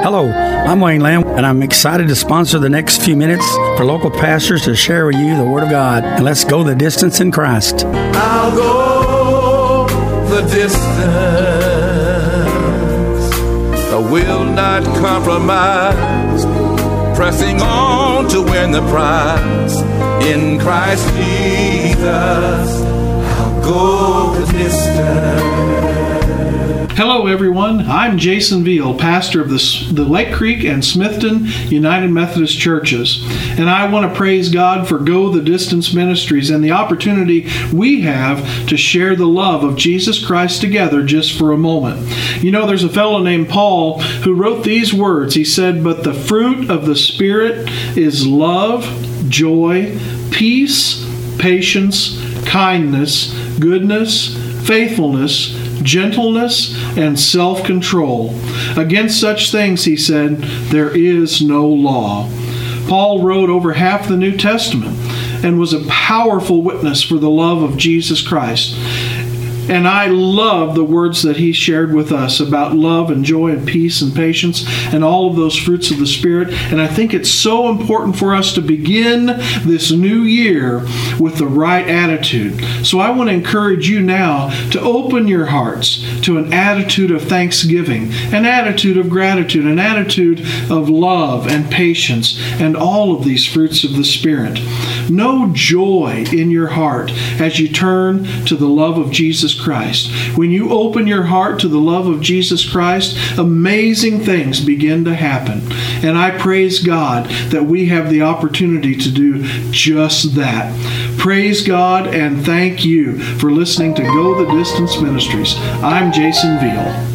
Hello, I'm Wayne Lamb, and I'm excited to sponsor the next few minutes for local pastors to share with you the Word of God. And let's go the distance in Christ. I'll go the distance. I will not compromise. Pressing on to win the prize. In Christ Jesus, I'll go the distance. Hello everyone, I'm Jason Veal, pastor of the Lake Creek and Smithton United Methodist Churches, and I want to praise God for Go the Distance Ministries and the opportunity we have to share the love of Jesus Christ together just for a moment. You know, there's a fellow named Paul who wrote these words. He said, "But the fruit of the Spirit is love, joy, peace, patience, kindness, goodness, faithfulness, gentleness, and self-control. Against such things," he said, "there is no law." Paul wrote over half the New Testament and was a powerful witness for the love of Jesus Christ. And I love the words that he shared with us about love and joy and peace and patience and all of those fruits of the Spirit. And I think it's so important for us to begin this new year with the right attitude. So I want to encourage you now to open your hearts to an attitude of thanksgiving, an attitude of gratitude, an attitude of love and patience, and all of these fruits of the Spirit. Know joy in your heart as you turn to the love of Jesus Christ. When you open your heart to the love of Jesus Christ, amazing things begin to happen. And I praise God that we have the opportunity to do just that. Praise God and thank you for listening to Go the Distance Ministries. I'm Jason Veal.